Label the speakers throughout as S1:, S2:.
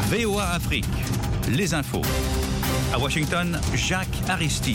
S1: VOA Afrique, les infos. À Washington, Jacques Aristide.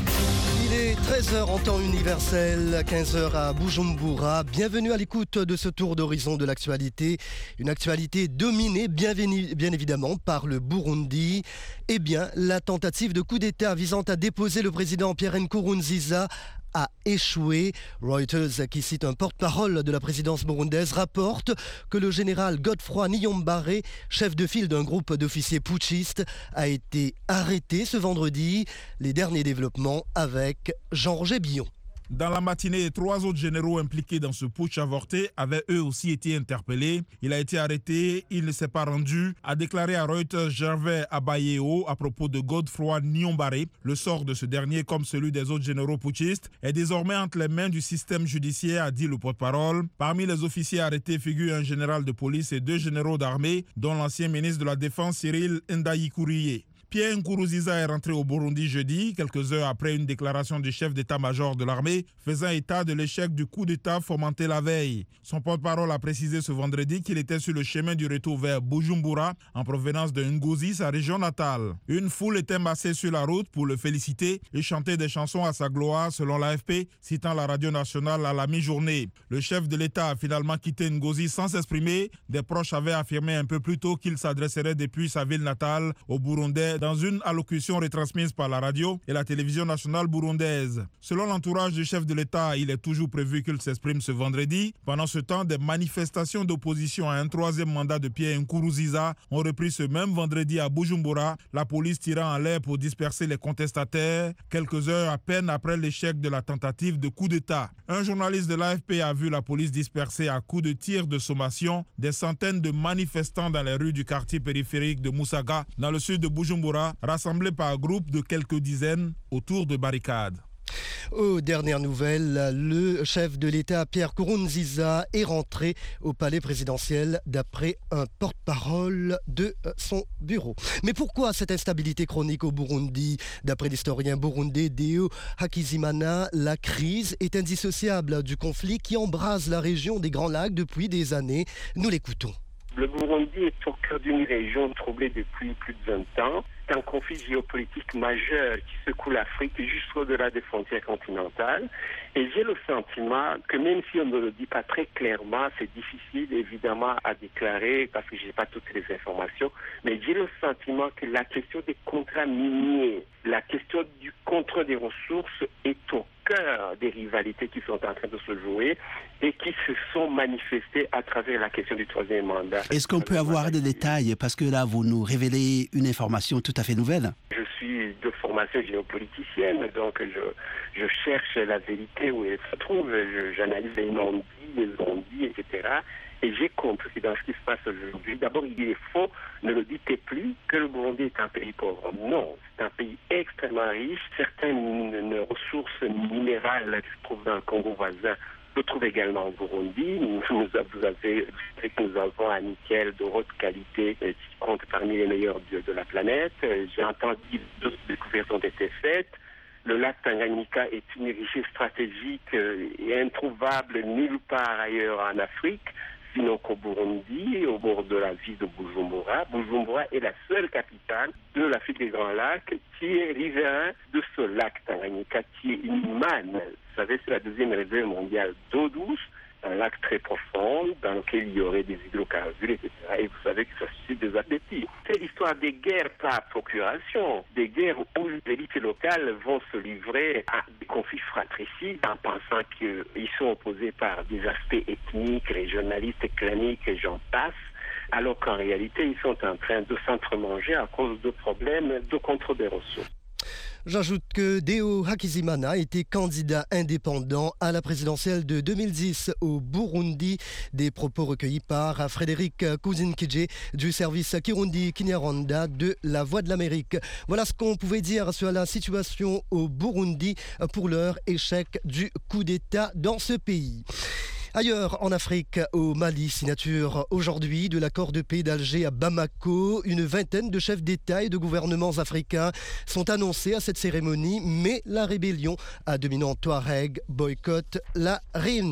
S2: Il est 13h en temps universel, 15h à Bujumbura. Bienvenue à l'écoute de ce tour d'horizon de l'actualité. Une actualité dominée bien évidemment par le Burundi. Eh bien, la tentative de coup d'État visant à déposer le président Pierre Nkurunziza a échoué. Reuters, qui cite un porte-parole de la présidence burundaise, rapporte que le général Godefroy Niyombare, chef de file d'un groupe d'officiers putschistes, a été arrêté ce vendredi. Les derniers développements avec Jean-Roger Billon.
S3: Dans la matinée, 3 autres généraux impliqués dans ce putsch avorté avaient eux aussi été interpellés. Il a été arrêté, il ne s'est pas rendu, a déclaré à Reuters Gervais Abayeo à propos de Godefroy Niyombare. Le sort de ce dernier, comme celui des autres généraux putschistes, est désormais entre les mains du système judiciaire, a dit le porte-parole. Parmi les officiers arrêtés figurent un général de police et 2 généraux d'armée, dont l'ancien ministre de la Défense Cyril Ndaïkourié. Pierre Nkurunziza est rentré au Burundi jeudi, quelques heures après une déclaration du chef d'état-major de l'armée faisant état de l'échec du coup d'état fomenté la veille. Son porte-parole a précisé ce vendredi qu'il était sur le chemin du retour vers Bujumbura en provenance de Ngozi, sa région natale. Une foule était massée sur la route pour le féliciter et chanter des chansons à sa gloire selon l'AFP, citant la radio nationale à la mi-journée. Le chef de l'État a finalement quitté Ngozi sans s'exprimer. Des proches avaient affirmé un peu plus tôt qu'il s'adresserait depuis sa ville natale aux Burundais dans une allocution retransmise par la radio et la télévision nationale burundaise. Selon l'entourage du chef de l'État, il est toujours prévu qu'il s'exprime ce vendredi. Pendant ce temps, des manifestations d'opposition à un 3e mandat de Pierre Nkurunziza ont repris ce même vendredi à Bujumbura, la police tirant en l'air pour disperser les contestataires, quelques heures à peine après l'échec de la tentative de coup d'État. Un journaliste de l'AFP a vu la police disperser à coups de tir de sommation des centaines de manifestants dans les rues du quartier périphérique de Musaga, dans le sud de Bujumbura, rassemblés par groupe de quelques dizaines autour de barricades.
S2: Aux dernières nouvelles, le chef de l'État Pierre Nkurunziza est rentré au palais présidentiel d'après un porte-parole de son bureau. Mais pourquoi cette instabilité chronique au Burundi? D'après l'historien burundais Deo Hakizimana, la crise est indissociable du conflit qui embrase la région des Grands Lacs depuis des années. Nous l'écoutons.
S4: Le Burundi est au cœur d'une région troublée depuis plus de 20 ans. C'est un conflit géopolitique majeur qui secoue l'Afrique jusqu'au-delà des frontières continentales. Et j'ai le sentiment que même si on ne le dit pas très clairement, c'est difficile évidemment à déclarer parce que je n'ai pas toutes les informations, mais j'ai le sentiment que la question des contrats miniers, la question du contrôle des ressources est au cœur des rivalités qui sont en train de se jouer et qui se sont manifestées à travers la question du 3e mandat.
S5: Est-ce qu'on peut avoir des détails? Parce que là, vous nous révélez une information tout à fait nouvelle.
S4: Je suis de formation géopoliticienne, donc je cherche la vérité où elle se trouve, j'analyse les non-dits, les on-dits, etc. Et j'ai compris dans ce qui se passe aujourd'hui. D'abord, il est faux, ne le dites plus, que le Burundi est un pays pauvre. Non, c'est un pays extrêmement riche. Certaines ressources minérales qui se trouvent dans le Congo voisin se trouvent également au Burundi. Vous avez vu que nous avons un nickel de haute qualité qui compte parmi les meilleurs de la planète. J'ai entendu que d'autres découvertes ont été faites. Le lac Tanganyika est une richesse stratégique et introuvable nulle part ailleurs en Afrique, sinon qu'au Burundi, au bord de la ville de Bujumbura. Bujumbura est la seule capitale de l'Afrique des Grands Lacs qui est riverain de ce lac Tanganyika, qui est une manne. Vous savez, c'est la 2e réserve mondiale d'eau douce, un lac très profond dans lequel il y aurait des hydrocarbures, etc. Et vous savez que ça suscite des appétits. C'est l'histoire des guerres par procuration, des guerres où les élites locales vont se livrer à des conflits fratricides en pensant qu'ils sont opposés par des aspects ethniques, régionalistes, claniques et j'en passe, alors qu'en réalité, ils sont en train de s'entremanger à cause de problèmes de contrôle des ressources.
S2: J'ajoute que Deo Hakizimana était candidat indépendant à la présidentielle de 2010 au Burundi. Des propos recueillis par Frédéric Kuzinkidje du service Kirundi Kinyarwanda de La Voix de l'Amérique. Voilà ce qu'on pouvait dire sur la situation au Burundi pour l'heure, échec du coup d'État dans ce pays. Ailleurs en Afrique, au Mali, signature aujourd'hui de l'accord de paix d'Alger à Bamako. Une vingtaine de chefs d'État et de gouvernements africains sont annoncés à cette cérémonie, mais la rébellion à dominant Touareg boycotte la réunion.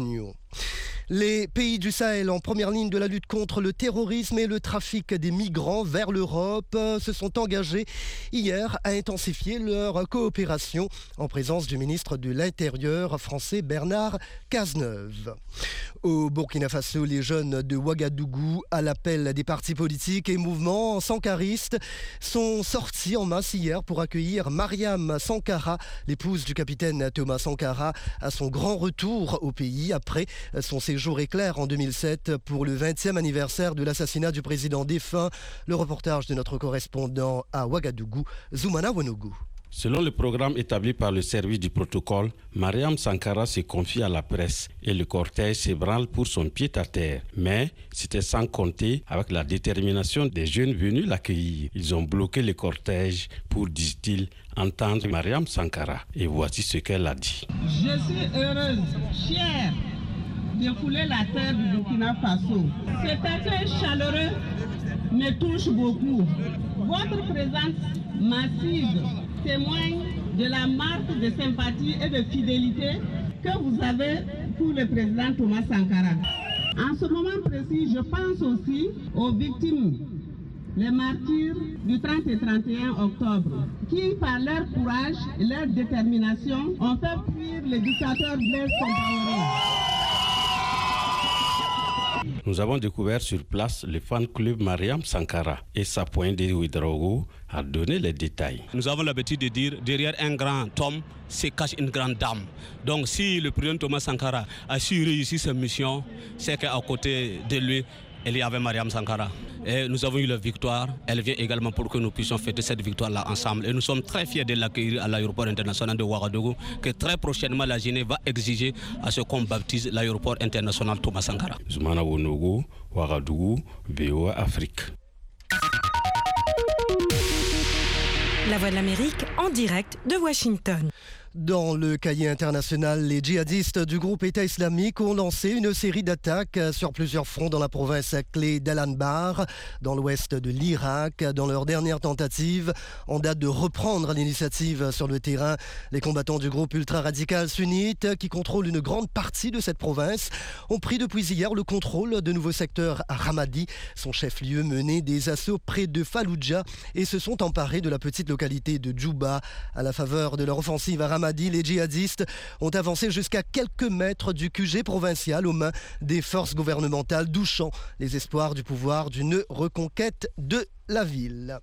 S2: Les pays du Sahel en première ligne de la lutte contre le terrorisme et le trafic des migrants vers l'Europe se sont engagés hier à intensifier leur coopération en présence du ministre de l'Intérieur français Bernard Cazeneuve. Au Burkina Faso, les jeunes de Ouagadougou, à l'appel des partis politiques et mouvements sankaristes, sont sortis en masse hier pour accueillir Mariam Sankara, l'épouse du capitaine Thomas Sankara, à son grand retour au pays après son séjour éclair en 2007 pour le 20e anniversaire de l'assassinat du président défunt. Le reportage de notre correspondant à Ouagadougou, Zoumana Wanougou.
S6: Selon le programme établi par le service du protocole, Mariam Sankara se confie à la presse et le cortège s'ébranle pour son pied-à-terre. Mais c'était sans compter avec la détermination des jeunes venus l'accueillir. Ils ont bloqué le cortège pour, disent-ils, entendre Mariam Sankara. Et voici ce qu'elle a dit.
S7: Je suis heureuse, fière de fouler la terre du Burkina Faso. Cet accueil chaleureux me touche beaucoup. Votre présence massive témoigne de la marque de sympathie et de fidélité que vous avez pour le président Thomas Sankara. En ce moment précis, je pense aussi aux victimes, les martyrs du 30 et 31 octobre, qui par leur courage et leur détermination ont fait fuir le dictateur Blaise Compaoré.
S6: Nous avons découvert sur place le fan club Mariam Sankara et Sapoin de Ouedraogo a donné les détails.
S8: Nous avons l'habitude de dire derrière un grand homme se cache une grande dame. Donc si le président Thomas Sankara a su réussir sa mission, c'est qu'à côté de lui, il y avait Mariam Sankara. Et nous avons eu la victoire. Elle vient également pour que nous puissions fêter cette victoire-là ensemble. Et nous sommes très fiers de l'accueillir à l'aéroport international de Ouagadougou, que très prochainement la Guinée va exiger à ce qu'on baptise l'aéroport international Thomas Sankara.
S6: Zoumana Wanougou, Ouagadougou, VOA Afrique.
S9: La Voix de l'Amérique en direct de Washington.
S2: Dans le cahier international, les djihadistes du groupe État islamique ont lancé une série d'attaques sur plusieurs fronts dans la province clé d'Al-Anbar, dans l'ouest de l'Irak. Dans leur dernière tentative, en date de reprendre l'initiative sur le terrain, les combattants du groupe ultra-radical sunnite, qui contrôlent une grande partie de cette province, ont pris depuis hier le contrôle de nouveaux secteurs à Ramadi, son chef-lieu, mené des assauts près de Fallujah, et se sont emparés de la petite localité de Djouba. À la faveur de leur offensive à Ramadi, les djihadistes ont avancé jusqu'à quelques mètres du QG provincial aux mains des forces gouvernementales, douchant les espoirs du pouvoir d'une reconquête de la ville.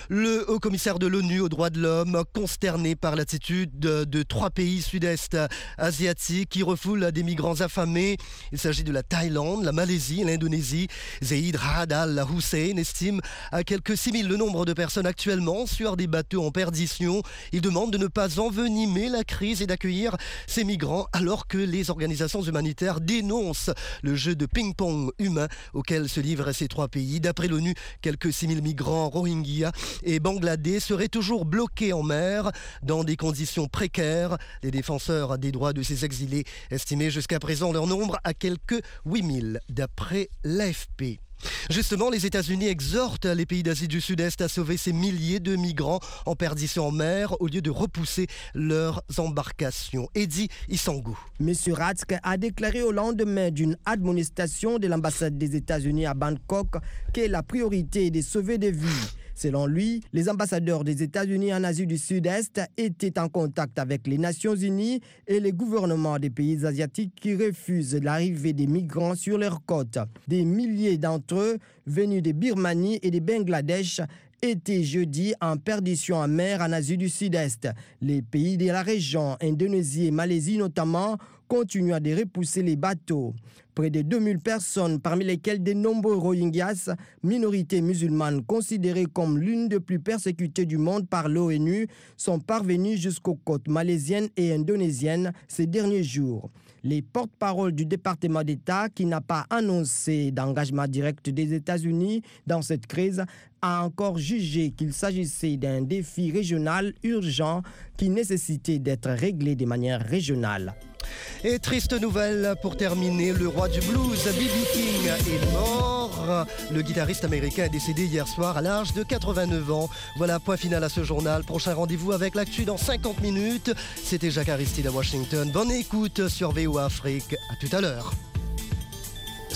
S2: Le haut-commissaire de l'ONU aux droits de l'homme, consterné par l'attitude de 3 pays sud-est asiatiques qui refoulent des migrants affamés. Il s'agit de la Thaïlande, la Malaisie et l'Indonésie. Zeid Ra'ad Al-Hussein estime à quelques 6000 le nombre de personnes actuellement sur des bateaux en perdition. Il demande de ne pas envenimer la crise et d'accueillir ces migrants alors que les organisations humanitaires dénoncent le jeu de ping-pong humain auquel se livrent ces 3 pays. D'après l'ONU, quelques 6000 migrants Rohingyas et Bangladais seraient toujours bloqués en mer dans des conditions précaires. Les défenseurs des droits de ces exilés estimaient jusqu'à présent leur nombre à quelques 8000 d'après l'AFP. Justement, les États-Unis exhortent les pays d'Asie du Sud-Est à sauver ces milliers de migrants en perdition en mer au lieu de repousser leurs embarcations. Eddie Isangou.
S10: M. Ratsk a déclaré au lendemain d'une admonestation de l'ambassade des États-Unis à Bangkok que la priorité est de sauver des vies. Selon lui, les ambassadeurs des États-Unis en Asie du Sud-Est étaient en contact avec les Nations Unies et les gouvernements des pays asiatiques qui refusent l'arrivée des migrants sur leurs côtes. Des milliers d'entre eux, venus de Birmanie et de Bangladesh, étaient jeudi en perdition en mer en Asie du Sud-Est. Les pays de la région, Indonésie et Malaisie notamment, continuent à repousser les bateaux. Près de 2000 personnes, parmi lesquelles de nombreux Rohingyas, minorité musulmane considérée comme l'une des plus persécutées du monde par l'ONU, sont parvenues jusqu'aux côtes malaisiennes et indonésiennes ces derniers jours. Les porte-paroles du département d'État, qui n'a pas annoncé d'engagement direct des États-Unis dans cette crise, a encore jugé qu'il s'agissait d'un défi régional urgent qui nécessitait d'être réglé de manière régionale.
S2: Et triste nouvelle pour terminer, le roi du blues, B.B. King, est mort. Le guitariste américain est décédé hier soir à l'âge de 89 ans. Voilà, point final à ce journal. Prochain rendez-vous avec l'actu dans 50 minutes. C'était Jacques Aristide à Washington. Bonne écoute sur VOA Afrique. À tout à l'heure.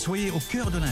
S1: Soyez au cœur de